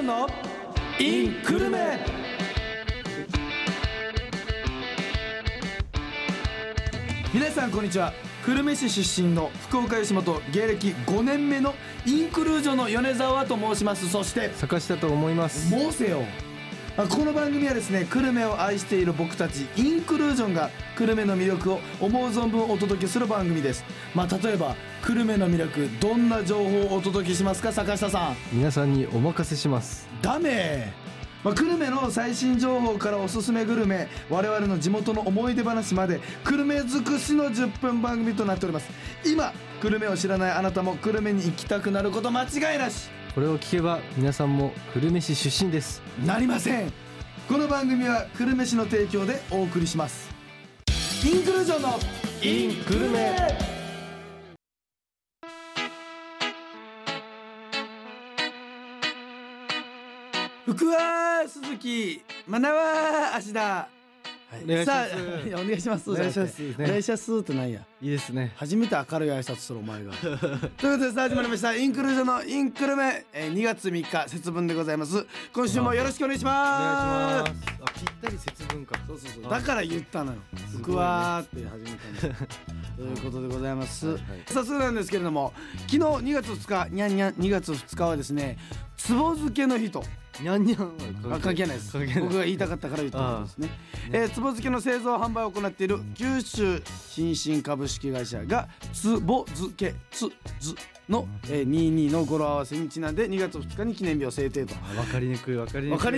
のインクルメ。皆さんこんにちは。久留米市出身の福岡吉本芸歴5年目のインクルージョンの米沢と申します。そして坂下と思います。 申せよ。この番組はですね、久留米を愛している僕たちインクルージョンが久留米の魅力を思う存分お届けする番組です。例えば久留米の魅力、どんな情報をお届けしますか、坂下さん。 皆さんにお任せします。 ダメ。久留米の最新情報からおすすめグルメ、我々の地元の思い出話まで久留米尽くしの10分番組となっております。今久留米を知らないあなたも久留米に行きたくなること間違いなし。 これを聞けば皆さんも久留米市出身です。 なりません。この番組は久留米市の提供でお送りします。インクルージョンのインクルメ。福は鈴木、マナは芦田。 お願いします。 さあ、いやお願いします。 お願いしますお願いしますってなんや。 いいですね。 初めて明るい挨拶するお前が。ということでさあ始まりましたインクルージョンのインクルメ、2月3日節分でございます。今週もよろしくお願いします。 お願いします。ぴったり節分か。 そうだから言ったのよ。福はって始めたんですということでございます。早速なんですけれども、昨日2月2日にゃんにゃん2月2日はですね、つぼ漬けの日と。 にゃんにゃんは関係ないです。僕が言いたかったから言ったことですね。つぼ漬けの製造販売を行っている九州新進株式会社がつぼ漬けつずの22の語呂合わせにちなんで2月2日に記念日を制定と。 分かりにくい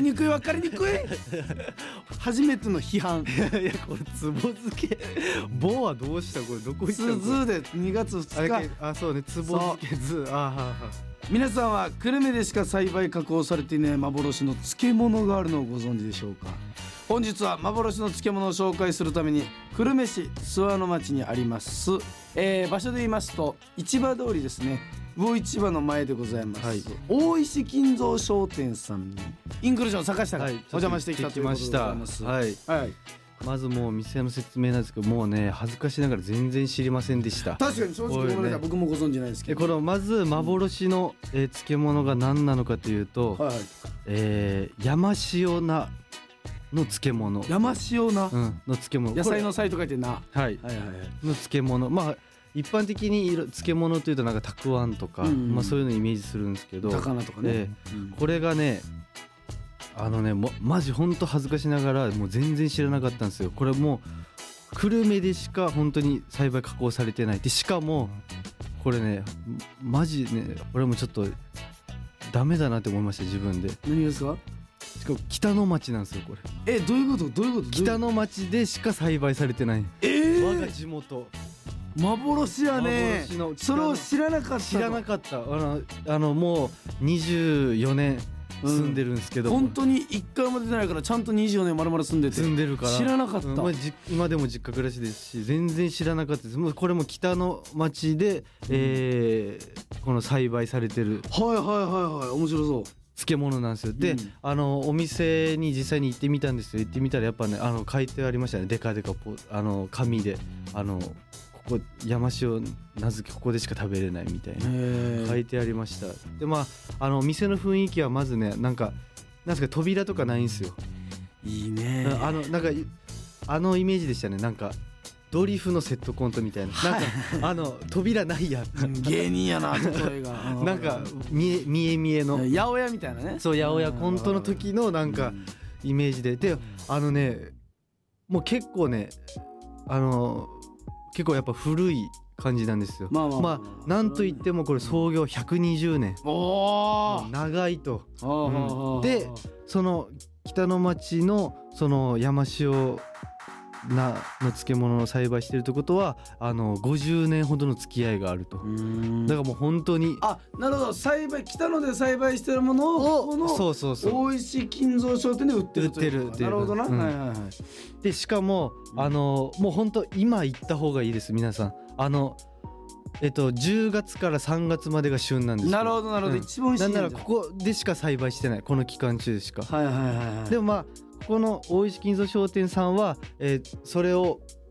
初めての批判。 いやこれつぼ漬けぼはどうした、これどこ行ったの。 つずで2月2日。 あ、そうね、つぼ漬けず。 皆さんは久留米でしか栽培加工されていない幻の漬物があるのをご存知でしょうか。本日は幻の漬物を紹介するために久留米市諏訪の町にあります、場所で言いますと市場通りですね、魚市場の前でございます、大石金蔵商店さんにインクルージョン坂下がお邪魔してきたということでございます。 まずもう店の説明なんですけど、もうね恥ずかしながら全然知りませんでした。 確かに正直ごめんなさい、僕もご存知ないですけど、 このまず幻の、漬物が何なのかというと、山塩菜の漬物。 山塩菜、 の漬物。 野菜の菜と書いて菜。の漬物。一般的に漬物というとなんかたくあんとか、そういうのイメージするんですけど、 高菜とかね、 これがねマジほんと恥ずかしながらもう全然知らなかったんですよ。これもう久留米でしか本当に栽培加工されてないで、しかもこれねマジね、俺もちょっとダメだなって思いました、自分で。 何ですか。 しかも北の町なんですよこれ。 どういうこと北の町でしか栽培されてない、我が地元。 幻やね。それを知らなかった。 もう24年住んでるんですけど、 本当に1回も出てないから、ちゃんと24年丸々住んでるから知らなかった。 今でも実家暮らしですし全然知らなかったです。もうこれも北の町で、この栽培されてる面白そう漬物なんですよ。で、お店に実際に行ってみたんですよ。行ってみたらやっぱね書いてありましたね、デカデカ紙でここ山塩名付けここでしか食べれないみたいな書いてありました。で店の雰囲気はまずねなんか扉とかないんですよ。 いいね。 なんかイメージでしたね。なんかドリフのセットコントみたいな、なんか扉ないや芸人やな例えがなんか見えの八百屋みたいなね。 そう、八百屋コントの時のなんかイメージで、もう結構ね結構やっぱ古い感じなんですよ。なんといってもこれ創業120年、長いと。でその北の町のその山塩の漬物を栽培してるってことは50年ほどの付き合いがあると。だからもう本当になるほど、北野で栽培してるものをこの大石金蔵商店で売ってるというか。なるほどな。 でしかももう本当今行った方がいいです、皆さん。10月から3月までが旬なんですよ。 なるほど、一番美味しい。 なんならここでしか栽培してない、この期間中でしか。でもこの大石金蔵商店さんは、それを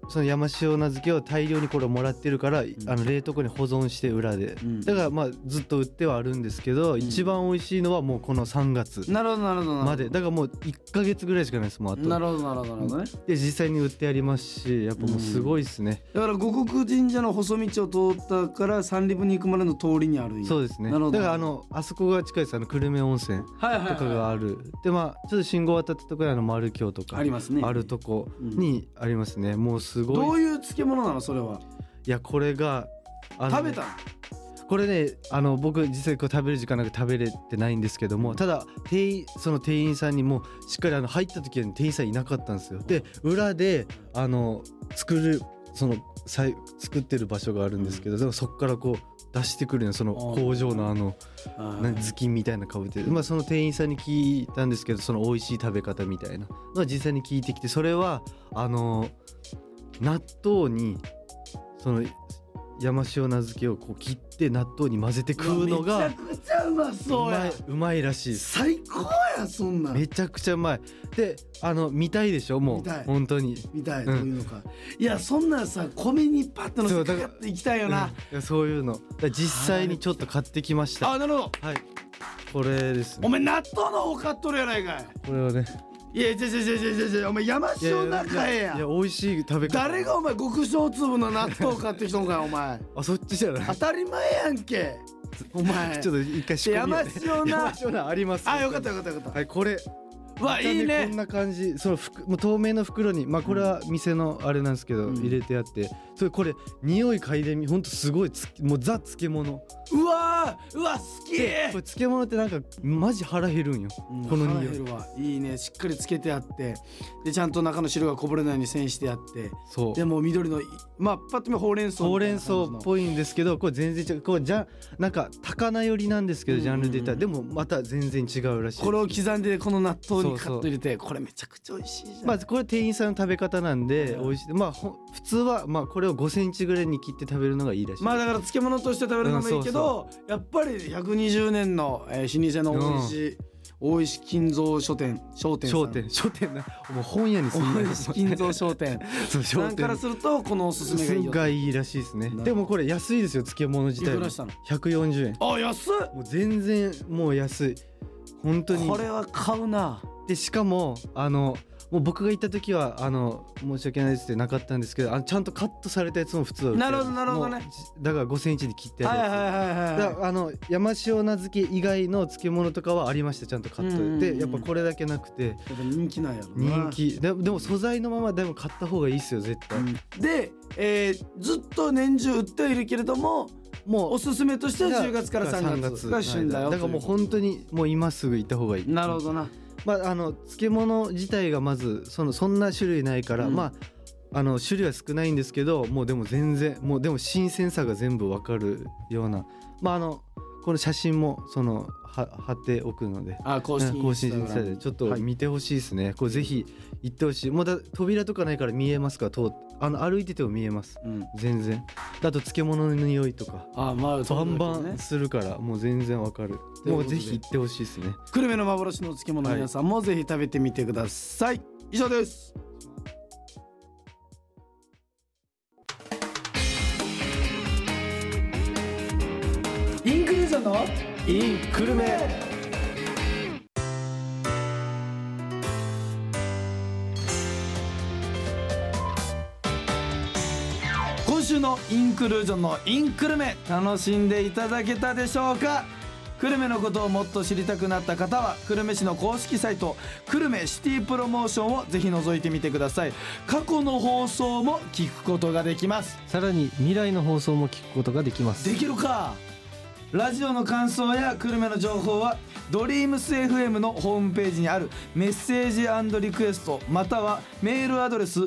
その山塩名漬けを大量にこれもらってるから、冷凍庫に保存して裏で、だからまあずっと売ってはあるんですけど、一番美味しいのはもうこの3月まで、だからもう1ヶ月ぐらいしかないです。もうあとなるほどね。 で実際に売ってありますし、やっぱもうすごいですね。 だから五穀神社の細道を通ったから三里部に行くまでの通りにある。 そうですね。だからあそこが近いです。久留米温泉とかがある。でまあちょっと信号渡ったところに丸京とかありますね。あるとこにありますね。もうすごい。 どういう漬物なのそれは。 いやこれが食べたの。 これね僕実際こう食べる時間なく食べれてないんですけども、ただその店員さんにもしっかり入った時は店員さんいなかったんですよ。で裏で作ってる場所があるんですけど、でもそこからこう出してくるの、その工場の頭巾みたいなかぶってる、まあ、その店員さんに聞いたんですけど、その美味しい食べ方みたいなのは実際に聞いてきて、それは納豆にその山塩名漬けをこう切って納豆に混ぜて食うのがめちゃくちゃうまそうや。 うまいらしい。 最高やそんな。 めちゃくちゃうまい。で見たいでしょ。もう本当に見たい。どういうのか、いやそんなさ米にパッとのせてかかっていきたいよな。 そういうの実際にちょっと買ってきました。 あなるほど。 はい、これですね。 お前納豆の方買っとるやないかい。 これはね、 いやお前山椒中へや。 いや美味しい食べ方。 誰がお前極小粒の納豆買ってきとんかいお前。 あそっちじゃない。 当たり前やんけお前。 ちょっと一回仕込み、 山椒なあります。 あよかった。 はいこれわいいね。 こんな感じ。そのもう透明の袋に、まあこれは店のあれなんですけど、入れてあって、これ匂い嗅いでみ、ほんとすごいもうザ漬物。 うわ好き。これ漬物ってなんかマジ腹減るんよ、この匂い。 腹減るわ。いいね。しっかりつけてあって、でちゃんと中の汁がこぼれないように煎してあって、 そうでも緑のまあパッと見ほうれん草っぽいんですけど、これ全然違う。これなんか高菜寄りなんですけど、ジャンルで言ったらでもまた全然違うらしい。 これを刻んでこの納豆にカット入れて、これめちゃくちゃ美味しいじゃん。 まずこれ店員さんの食べ方なんで美味しい。まあ普通はまあこれを5センチぐらいに切って食べるのがいいらしい。 まあだから漬物として食べるのもいいけど、やっぱり120年の老舗の大石金蔵商店な、もう本屋に住んでる大石金蔵商店なんからするとこのおすすめがいいよ。 がいいらしいですね。でもこれ安いですよ、漬物自体。 いくらしたの ？140円。 あ安っ。 もう全然もう安い本当に。 これは買うな。 でしかももう僕が行った時は申し訳ないですってなかったんですけど、ちゃんとカットされたやつも普通は売ってる。なるほどね。だから5センチで切ってあるやつ。だから山塩名漬け以外の漬物とかはありました、ちゃんとカットで。やっぱこれだけなくて人気なんやろな。 人気でも素材のままでも買った方がいいっすよ絶対。 でずっと年中売ってはいるけれども、もうおすすめとしては10月から3月が旬だよ。 だからもう本当にもう今すぐ行った方がいい。 なるほどな。 まあ漬物自体がまずそんな種類ないから、まあ種類は少ないんですけど、もうでも全然もうでも新鮮さが全部わかるような、まあこの写真も貼っておくので、 更新インスタでちょっと見てほしいですね。これぜひ行ってほしい。もう扉とかないから見えますから、歩いてても見えます、全然。あと漬物の匂いとかバンバンするからもう全然わかる。もうぜひ行ってほしいですね。 久留米の幻の漬物の皆さんもぜひ食べてみてください。以上です。インクルージョンのイン久留米。今週のインクルージョンのイン久留米、楽しんでいただけたでしょうか。久留米のことをもっと知りたくなった方は久留米市の公式サイト久留米シティプロモーションをぜひ覗いてみてください。過去の放送も聞くことができます。 さらに未来の放送も聞くことができます。 できるか。ラジオの感想や久留米の情報はドリームス FM のホームページにあるメッセージ&リクエスト、またはメールアドレス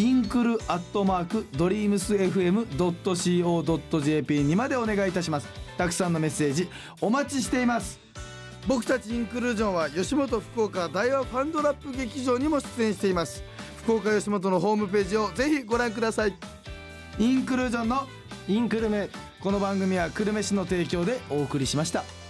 inklu@dreamsfm.co.jp にまでお願いいたします。たくさんのメッセージお待ちしています。僕たちインクルージョンは吉本福岡大和ファンドラップ劇場にも出演しています。福岡吉本のホームページをぜひご覧ください。インクルージョンのイン久留米。 この番組は久留米市の提供でお送りしました。